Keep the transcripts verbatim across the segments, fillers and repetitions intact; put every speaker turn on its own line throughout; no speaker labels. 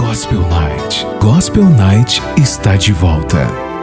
Gospel Night. Gospel Night está de volta.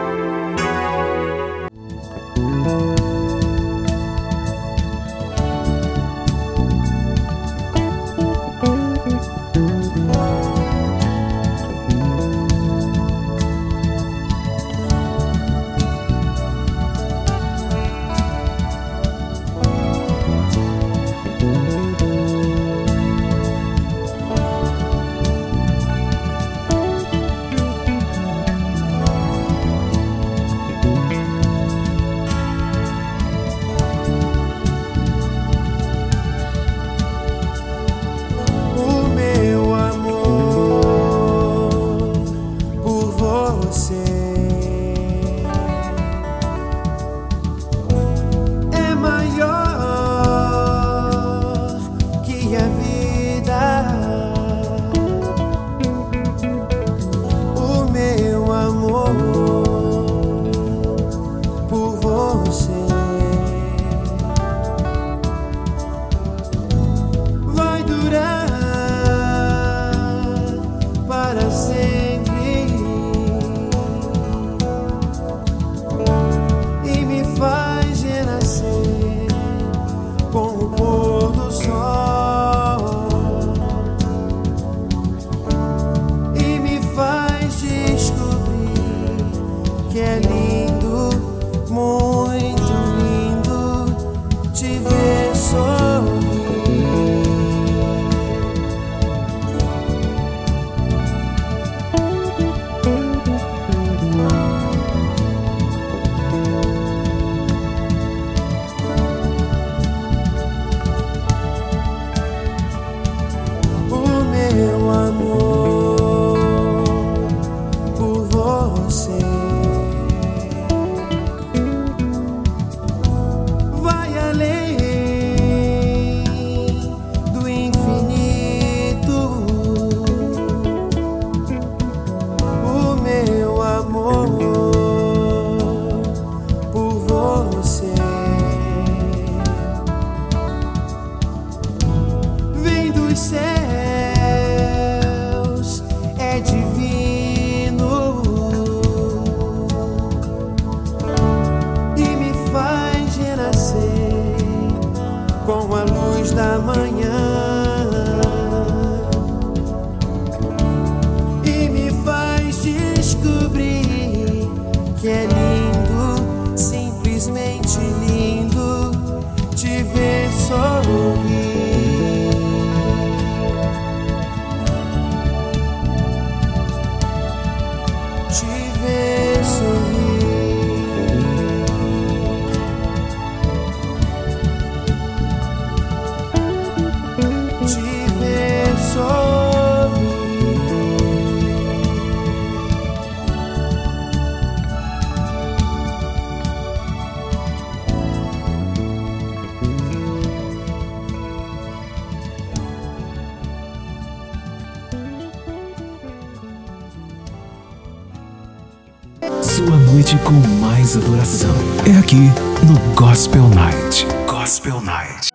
Sua noite com mais adoração é aqui no Gospel Night. Gospel Night.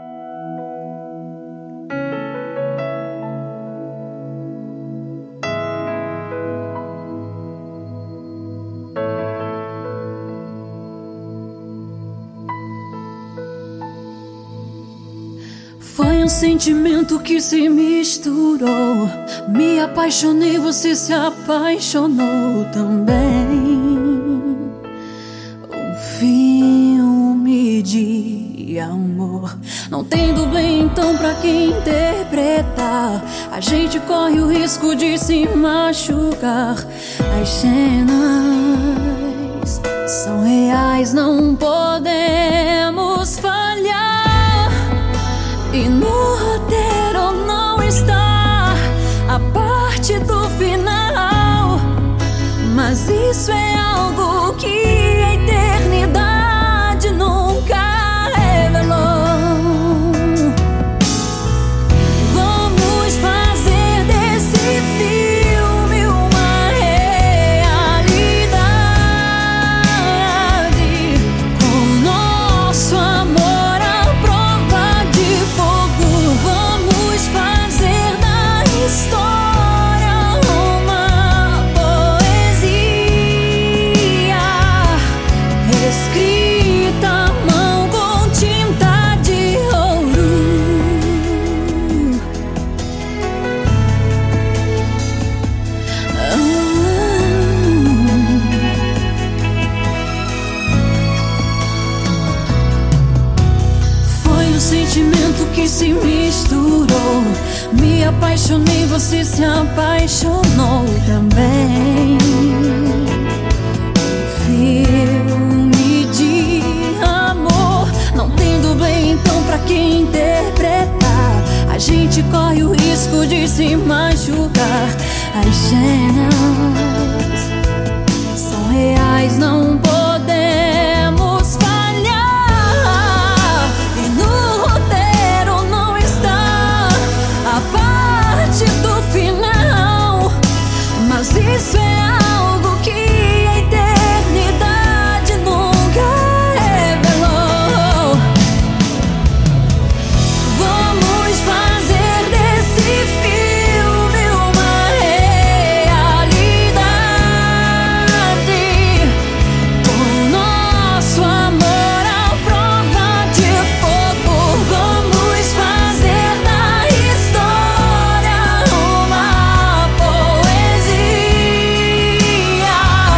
Foi um sentimento que se misturou. Me apaixonei, você se apaixonou também. Um filme de amor. Não tem dublê então pra quem interpretar. A gente corre o risco de se machucar. As cenas são reais, não podemos falhar. E no roteiro não está a parte do final, mas isso é algo que a eternidade nunca revelou. Vamos fazer desse filme uma realidade, com nosso amor à prova de fogo. Vamos Me apaixonei, você se apaixonou também. Filme de amor, não tem dublê, então pra quem interpretar? A gente corre o risco de se machucar. As cenas são reais, não podemos falhar. E no roteiro não está a parte do final, mas isso é algo que a eternidade nunca revelou. Vamos fazer desse filme uma realidade, com nosso amor à prova de fogo. Vamos fazer da história uma poesia,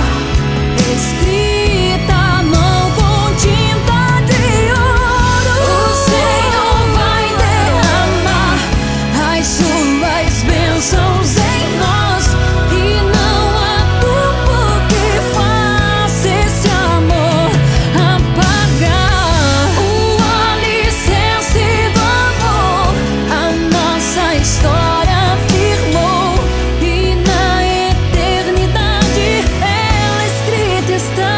escrita à mão com tinta de ouro. O Senhor vai derramar as suas bênçãos em nós, e não há tempo que faça esse amor apagar. O alicerce do amor a nossa história firmou, e na eternidade ela escrita está.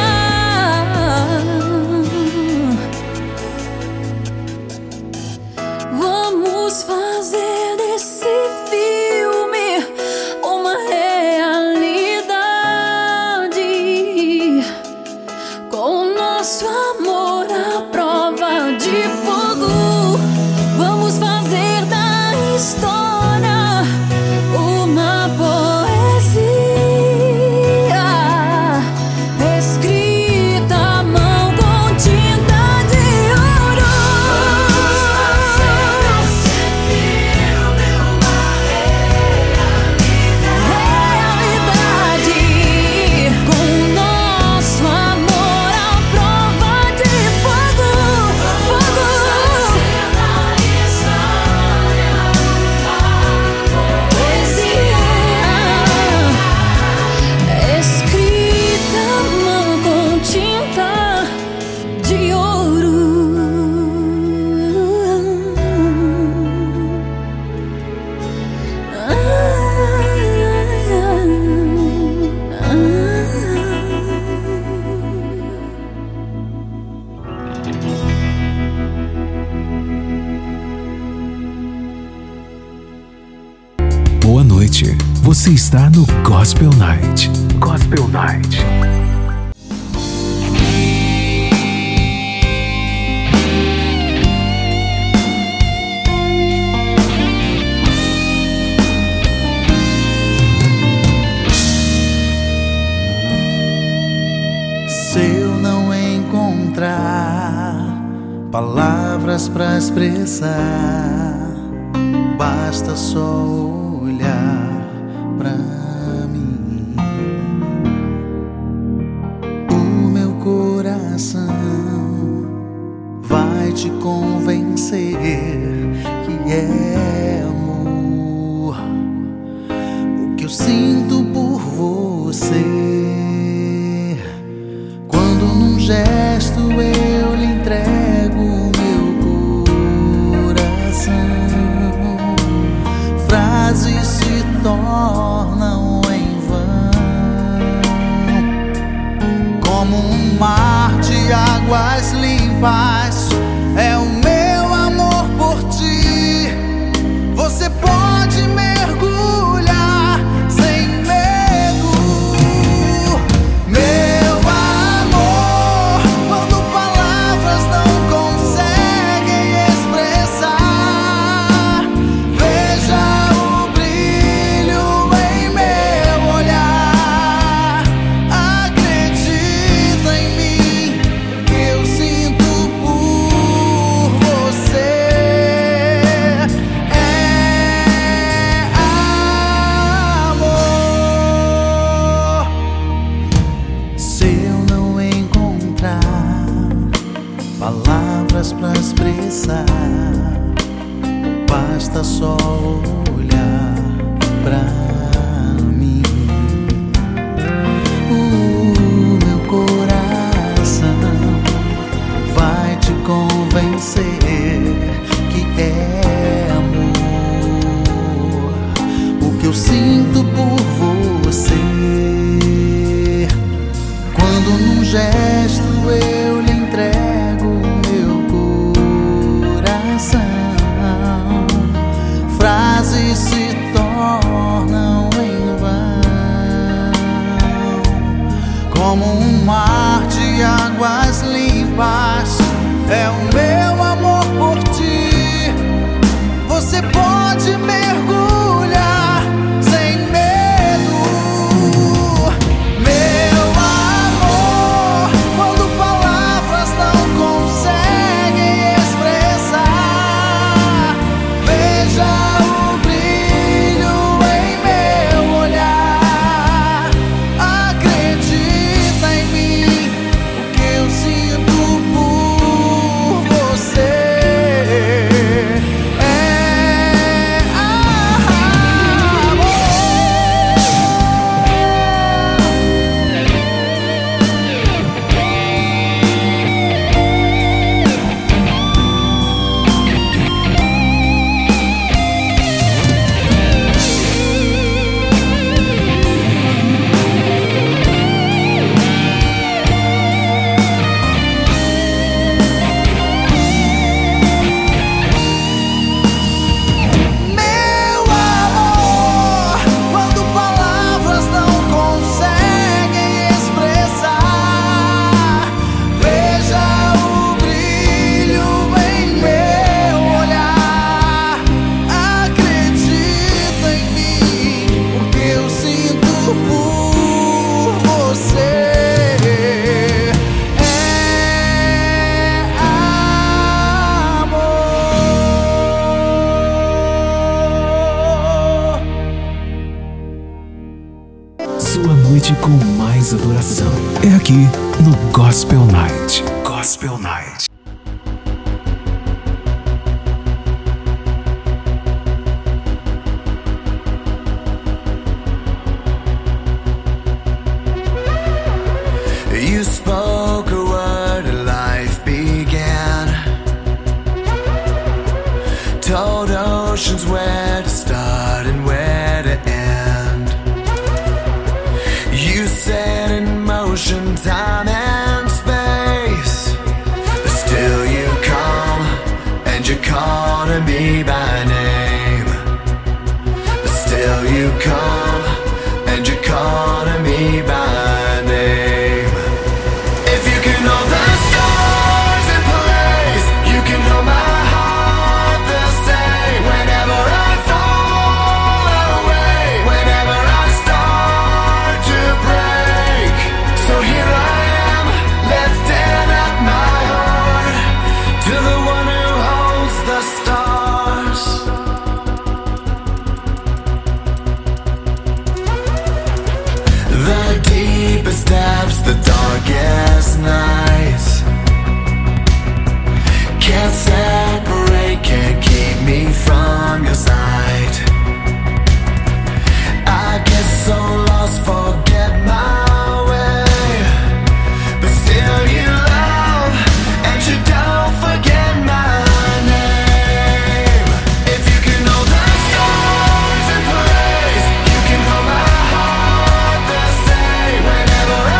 Vamos fazer desse filme uma realidade, com nosso amor à prova de fogo. Vamos fazer da história uma poesia, escrita à mão com tinta de ouro. Realidade, com nosso amor à prova de fogo, fogo. Poesia, escrita à mão com tinta de ouro.
Boa noite. Você está no Gospel Night. Gospel Night.
Se eu não encontrar palavras pra expressar, basta só olhar pra mim. O meu coração vai te convencer que é amor o que eu sinto por você. Quando num gesto eu lhe entrego o meu coração, frases se tornam em vão, como um mar de águas limpas. É o meu amor por ti. Você pode mergulhar sem medo.
sua noite com mais adoração. É aqui no Gospel Night. Gospel Night.
You spoke a word and life began. Told oceans where to start and where to end. You set in motion time and space, but still you come and you call to me by name. But still you come and you call to me by name. The darkest nights can't separate, can't keep me from your sight. I get so lost, forget my way, but still you love and you don't forget my name. If you can hold the stars in place, you can hold my heart the same. Whenever I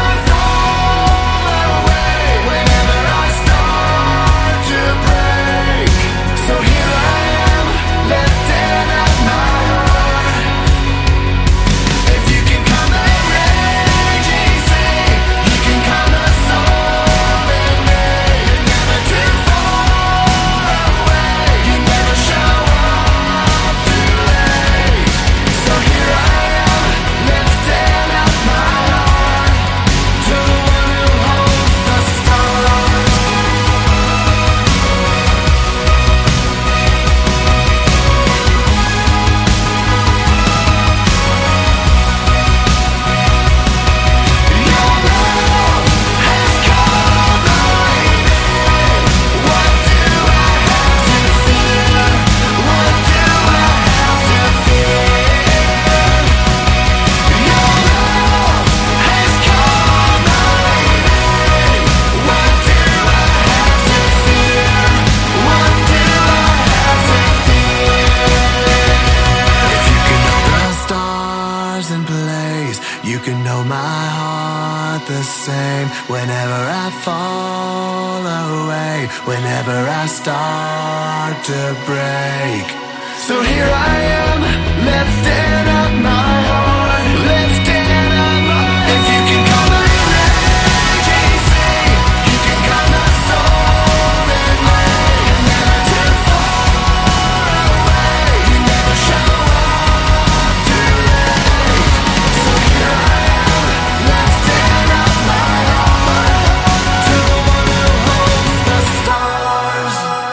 the same. Whenever I fall away, whenever I start to break. So here I am, lifting up my heart, lifting up my heart. If you can call my raging sea, you can call my soul in me. You're never too far away, you never show up too late. So here I am, lifting up my heart to the one who holds the stars.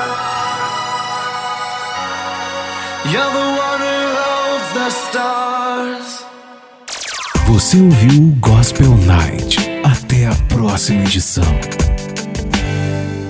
You're the one who holds the stars.
Você ouviu o Gospel Night. Até a próxima edição.